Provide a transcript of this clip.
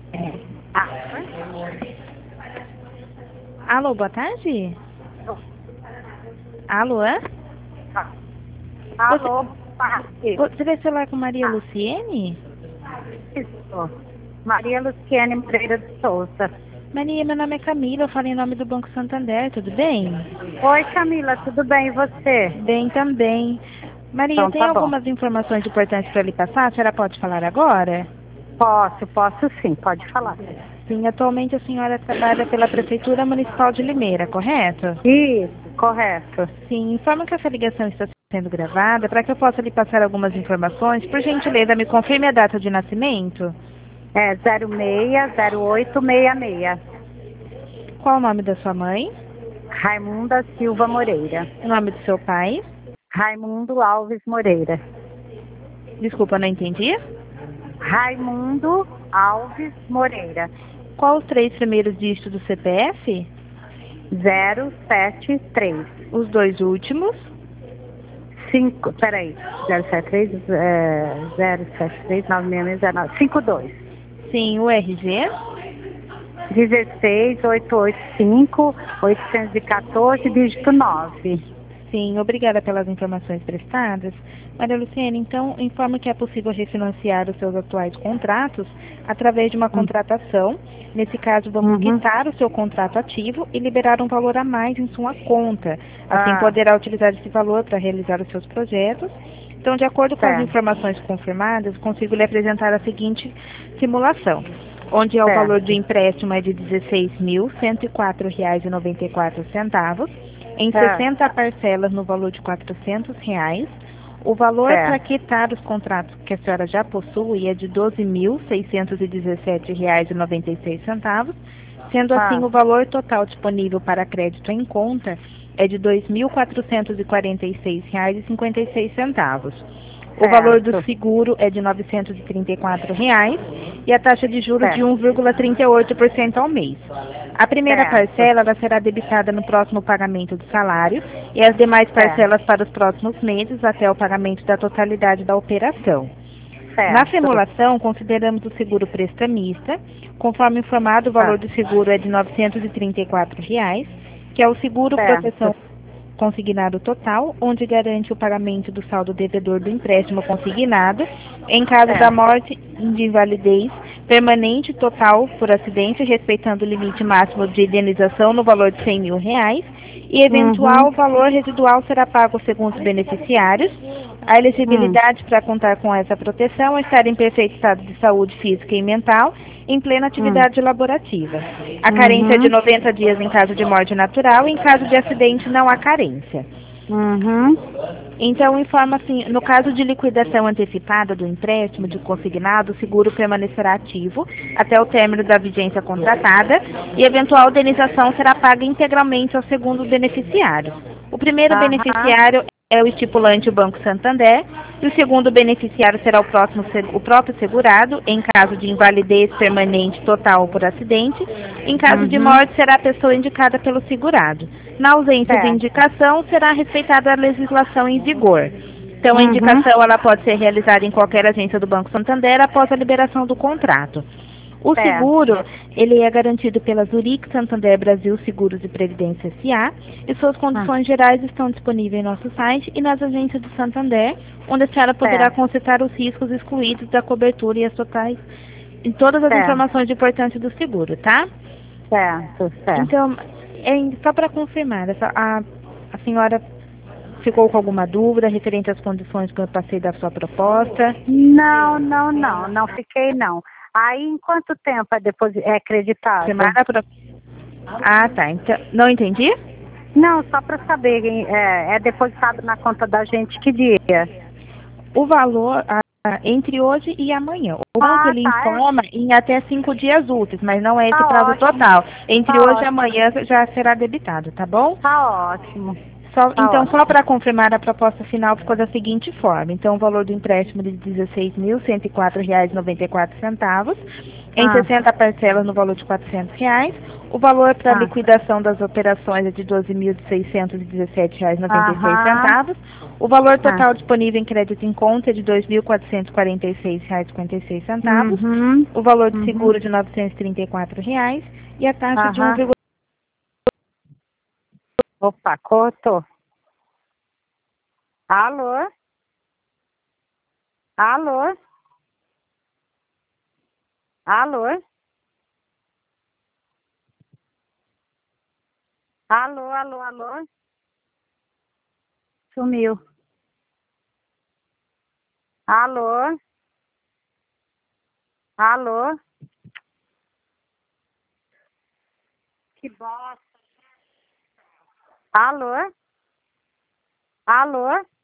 Ah, Alô, boa tarde? Alô, é? alô, parte. Você vai falar com Maria Luciene? Isso. Maria Luciene Moreira de Souza. Maria, meu nome é Camila, eu falo em nome do Banco Santander, tudo bem? Oi, Camila, tudo bem e você? Bem também. Maria, Então tem tá bom. algumas informações importantes para lhe passar, a senhora pode falar agora? Posso sim, pode falar. Sim, atualmente a senhora trabalha pela Prefeitura Municipal de Limeira, correto? Isso, correto. Sim, informo que essa ligação está sendo gravada para que eu possa lhe passar algumas informações. Por gentileza, me confirme a data de nascimento. É 060866. Qual o nome da sua mãe? Raimunda Silva Moreira. O nome do seu pai? Raimundo Alves Moreira. Desculpa, não entendi. Raimundo Alves Moreira. Qual os três primeiros dígitos do CPF? 073. Os dois últimos. 5, peraí. 073, 073, 96609. 52. Sim, o RG. 16, 885, 814, dígito 9. Sim, obrigada pelas informações prestadas. Maria Luciene, então, informo que é possível refinanciar os seus atuais contratos através de uma contratação. Nesse caso, vamos quitar o seu contrato ativo e liberar um valor a mais em sua conta. Assim, poderá utilizar esse valor para realizar os seus projetos. Então, de acordo com as informações confirmadas, consigo lhe apresentar a seguinte simulação, onde o valor do empréstimo é de R$ 16.104,94, em 60 parcelas no valor de R$ 400. O valor para quitar os contratos que a senhora já possui é de R$ 12.617,96, sendo assim o valor total disponível para crédito em conta é de R$ 2.446,56. O valor do seguro é de R$ 934 e a taxa de juros de 1,38% ao mês. A primeira parcela ela será debitada no próximo pagamento do salário e as demais parcelas para os próximos meses até o pagamento da totalidade da operação. Na simulação, consideramos o seguro prestamista. Conforme informado, o valor do seguro é de R$ 934, que é o seguro proteção consignado total, onde garante o pagamento do saldo devedor do empréstimo consignado em caso da morte de invalidez permanente total por acidente, respeitando o limite máximo de indenização no valor de R$ 100 mil, e eventual valor residual será pago segundo os beneficiários. A elegibilidade para contar com essa proteção é estar em perfeito estado de saúde física e mental, em plena atividade laborativa. A carência é de 90 dias em caso de morte natural e em caso de acidente não há carência. Então, informa assim, no caso de liquidação antecipada do empréstimo de consignado, o seguro permanecerá ativo até o término da vigência contratada e eventual indenização será paga integralmente ao segundo beneficiário. O primeiro beneficiário é o estipulante o Banco Santander e o segundo beneficiário será o próprio segurado, em caso de invalidez permanente total por acidente. Em caso de morte, será a pessoa indicada pelo segurado. Na ausência de indicação, será respeitada a legislação em vigor. Então, a indicação ela pode ser realizada em qualquer agência do Banco Santander após a liberação do contrato. O seguro, ele é garantido pela Zurich Santander Brasil Seguros e Previdência S.A. e suas condições gerais estão disponíveis em nosso site e nas agências do Santander, onde a senhora poderá consultar os riscos excluídos da cobertura e as totais, em todas as informações de importância do seguro, tá? Certo. Então, só para confirmar, a senhora ficou com alguma dúvida referente às condições que eu passei da sua proposta? Não fiquei não. Aí, em quanto tempo é acreditado? Ah, tá. Então, não entendi? Não, só para saber, é depositado na conta da gente que dia? O valor entre hoje e amanhã. O banco ele informa em até 5 dias úteis, mas não é esse prazo total. Entre hoje e amanhã já será debitado, tá bom? Tá ótimo. Então, só para confirmar, a proposta final ficou da seguinte forma. Então, o valor do empréstimo de R$ 16.104,94 em 60 parcelas no valor de R$ 400. O valor para liquidação das operações é de R$ 12.617,96. O valor total disponível em crédito em conta é de R$ 2.446,56. O valor de seguro de R$ 934 e a taxa de 1, Opa, cortou. Alô? Alô? Alô? Alô, alô, alô? Sumiu. Alô? Alô? Que bosta. Alô? Alô?